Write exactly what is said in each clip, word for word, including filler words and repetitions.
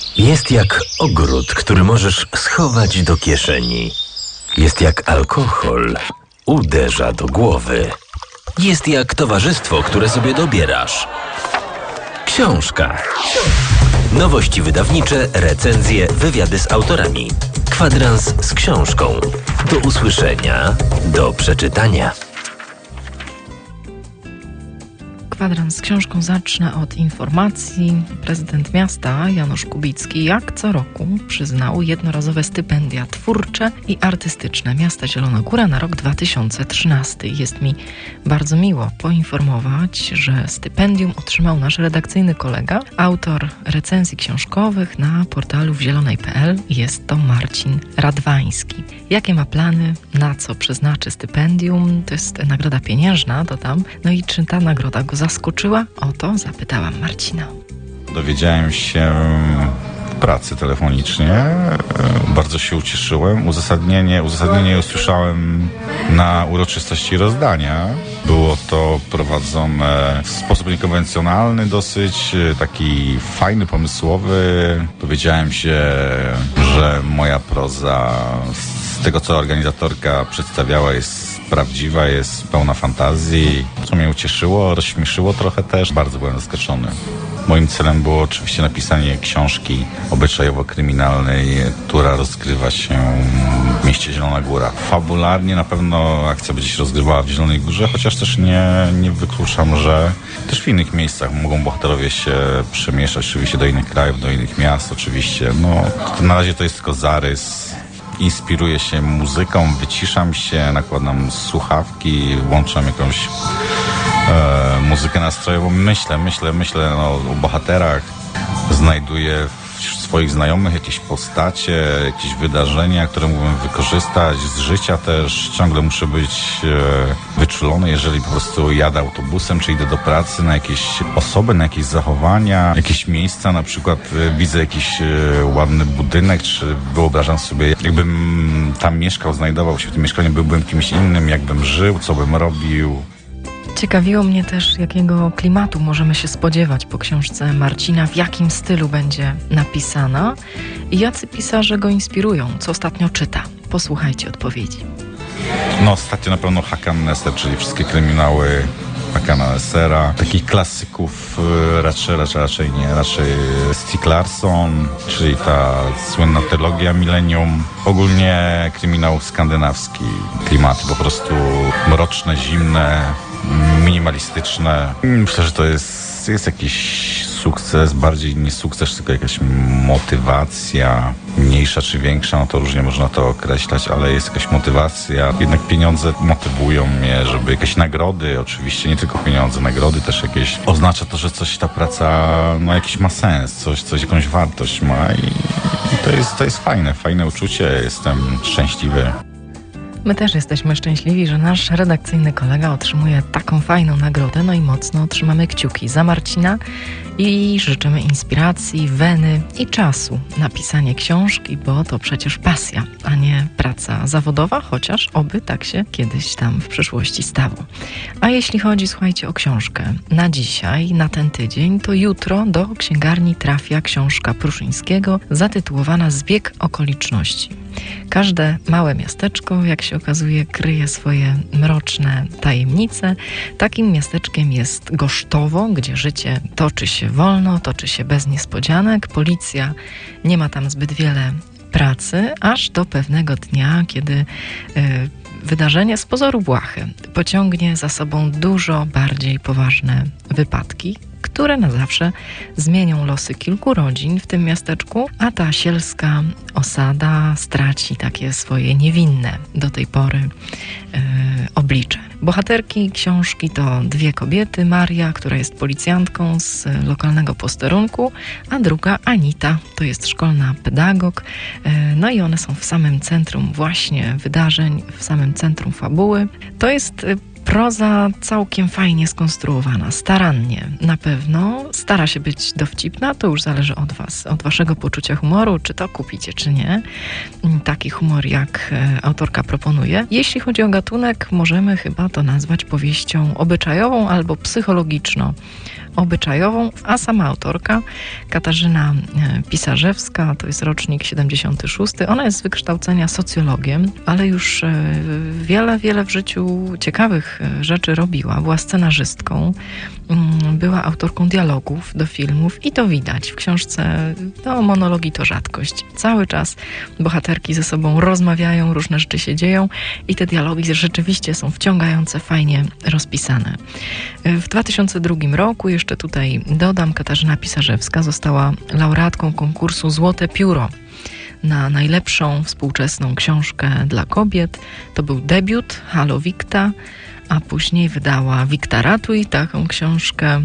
Jest jak ogród, który możesz schować do kieszeni. Jest jak alkohol, uderza do głowy. Jest jak towarzystwo, które sobie dobierasz. Książka. Nowości wydawnicze, recenzje, wywiady z autorami. Kwadrans z książką. Do usłyszenia, do przeczytania. Kwadrans z książką zacznę od informacji. Prezydent miasta Janusz Kubicki jak co roku przyznał jednorazowe stypendia twórcze i artystyczne miasta Zielona Góra na rok dwa tysiące trzynasty. Jest mi bardzo miło poinformować, że stypendium otrzymał nasz redakcyjny kolega, autor recenzji książkowych na portalu w zielonej kropka p l. Jest to Marcin Radwański. Jakie ma plany, na co przeznaczy stypendium? To jest nagroda pieniężna, dodam. No i czy ta nagroda go zaskoczyła? O to zapytałam Marcina. Dowiedziałem się w pracy telefonicznie. Bardzo się ucieszyłem. Uzasadnienie, uzasadnienie usłyszałem na uroczystości rozdania. Było to prowadzone w sposób niekonwencjonalny dosyć, taki fajny, pomysłowy. Dowiedziałem się, że moja proza z tego, co organizatorka przedstawiała, jest prawdziwa, jest pełna fantazji, co mnie ucieszyło, rozśmieszyło trochę też. Bardzo byłem zaskoczony. Moim celem było oczywiście napisanie książki obyczajowo-kryminalnej, która rozgrywa się w mieście Zielona Góra. Fabularnie na pewno akcja będzie się rozgrywała w Zielonej Górze, chociaż też nie, nie wykluczam, że też w innych miejscach mogą bohaterowie się przemieszczać, oczywiście do innych krajów, do innych miast oczywiście. No, to na razie to jest tylko zarys. Inspiruję się muzyką, wyciszam się, nakładam słuchawki, włączam jakąś e, muzykę nastrojową. Myślę, myślę, myślę no, o bohaterach. Znajduję wśród swoich znajomych jakieś postacie, jakieś wydarzenia, które mógłbym wykorzystać z życia też. Ciągle muszę być e, wyczulony, jeżeli po prostu jadę autobusem, czy idę do pracy, na jakieś osoby, na jakieś zachowania, jakieś miejsca, na przykład e, widzę jakiś e, ładny budynek, czy wyobrażam sobie, jakbym tam mieszkał, znajdował się w tym mieszkaniu, byłbym kimś innym, jakbym żył, co bym robił. Ciekawiło mnie też, jakiego klimatu możemy się spodziewać po książce Marcina, w jakim stylu będzie napisana i jacy pisarze go inspirują, co ostatnio czyta. Posłuchajcie odpowiedzi. No ostatnio na pewno Hakan Nesser, czyli wszystkie kryminały Hakana Nessera. Takich klasyków raczej, raczej, raczej nie, raczej Stieg Larsson, czyli ta słynna trylogia Millennium. Ogólnie kryminał skandynawski, klimaty po prostu mroczne, zimne, minimalistyczne. Myślę, że to jest, jest jakiś sukces, bardziej nie sukces, tylko jakaś motywacja, mniejsza czy większa, no to różnie można to określać, ale jest jakaś motywacja. Jednak pieniądze motywują mnie, żeby jakieś nagrody, oczywiście nie tylko pieniądze, nagrody też jakieś. Oznacza to, że coś ta praca, no jakiś ma sens, coś, coś jakąś wartość ma i, i to jest, to jest fajne, fajne uczucie, jestem szczęśliwy. My też jesteśmy szczęśliwi, że nasz redakcyjny kolega otrzymuje taką fajną nagrodę, no i mocno trzymamy kciuki za Marcina i życzymy inspiracji, weny i czasu na pisanie książki, bo to przecież pasja, a nie praca zawodowa, chociaż oby tak się kiedyś tam w przyszłości stało. A jeśli chodzi, słuchajcie, o książkę na dzisiaj, na ten tydzień, to jutro do księgarni trafia książka Pruszyńskiego zatytułowana Zbieg okoliczności. Każde małe miasteczko, jak się okazuje, kryje swoje mroczne tajemnice. Takim miasteczkiem jest Gosztowo, gdzie życie toczy się wolno, toczy się bez niespodzianek. Policja nie ma tam zbyt wiele pracy, aż do pewnego dnia, kiedy y, wydarzenie z pozoru błahe pociągnie za sobą dużo bardziej poważne wypadki, które na zawsze zmienią losy kilku rodzin w tym miasteczku, a ta sielska osada straci takie swoje niewinne do tej pory yy, oblicze. Bohaterki książki to dwie kobiety, Maria, która jest policjantką z lokalnego posterunku, a druga Anita, to jest szkolna pedagog. No i one są w samym centrum właśnie wydarzeń, w samym centrum fabuły. To jest Proza całkiem fajnie skonstruowana, starannie na pewno. Stara się być dowcipna, to już zależy od was, od waszego poczucia humoru, czy to kupicie, czy nie. Taki humor, jak autorka proponuje. Jeśli chodzi o gatunek, możemy chyba to nazwać powieścią obyczajową albo psychologiczno obyczajową, a sama autorka, Katarzyna Pisarzewska, to jest rocznik siedemdziesiąty szósty. Ona jest z wykształcenia socjologiem, ale już wiele, wiele w życiu ciekawych rzeczy robiła. Była scenarzystką, była autorką dialogów do filmów i to widać w książce. No, monologi to rzadkość. Cały czas bohaterki ze sobą rozmawiają, różne rzeczy się dzieją i te dialogi rzeczywiście są wciągające, fajnie rozpisane. W dwa tysiące drugim roku, jeszcze tutaj dodam, Katarzyna Pisarzewska została laureatką konkursu Złote Pióro na najlepszą współczesną książkę dla kobiet. To był debiut Halo Wikta, a później wydała Wikta Ratuj, taką książkę,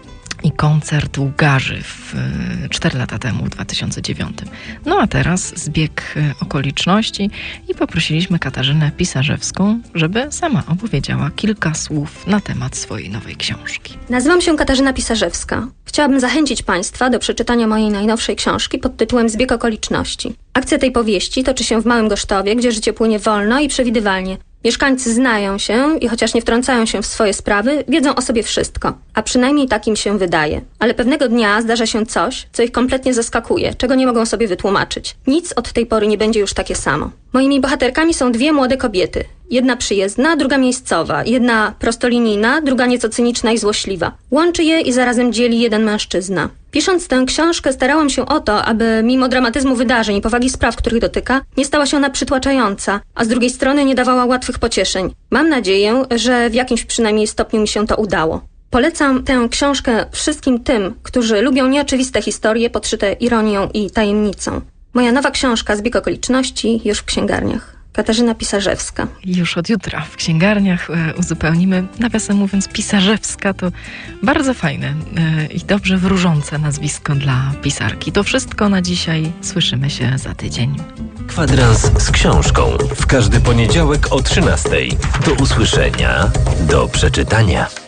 i koncert Łgarzy w cztery lata temu, w dwa tysiące dziewiątym. No a teraz zbieg okoliczności i poprosiliśmy Katarzynę Pisarzewską, żeby sama opowiedziała kilka słów na temat swojej nowej książki. Nazywam się Katarzyna Pisarzewska. Chciałabym zachęcić Państwa do przeczytania mojej najnowszej książki pod tytułem Zbieg okoliczności. Akcja tej powieści toczy się w Małym Gosztowie, gdzie życie płynie wolno i przewidywalnie. Mieszkańcy znają się i chociaż nie wtrącają się w swoje sprawy, wiedzą o sobie wszystko. A przynajmniej tak im się wydaje. Ale pewnego dnia zdarza się coś, co ich kompletnie zaskakuje, czego nie mogą sobie wytłumaczyć. Nic od tej pory nie będzie już takie samo. Moimi bohaterkami są dwie młode kobiety. Jedna przyjezdna, druga miejscowa. Jedna prostolinijna, druga nieco cyniczna i złośliwa. Łączy je i zarazem dzieli jeden mężczyzna. Pisząc tę książkę, starałam się o to, aby mimo dramatyzmu wydarzeń i powagi spraw, których dotyka, nie stała się ona przytłaczająca, a z drugiej strony nie dawała łatwych pocieszeń. Mam nadzieję, że w jakimś przynajmniej stopniu mi się to udało. Polecam tę książkę wszystkim tym, którzy lubią nieoczywiste historie podszyte ironią i tajemnicą. Moja nowa książka Zbieg okoliczności już w księgarniach. Katarzyna Pisarzewska. Już od jutra w księgarniach e, uzupełnimy. Nawiasem mówiąc, Pisarzewska to bardzo fajne e, i dobrze wróżące nazwisko dla pisarki. To wszystko na dzisiaj. Słyszymy się za tydzień. Kwadrans z książką. W każdy poniedziałek o trzynastej. Do usłyszenia, do przeczytania.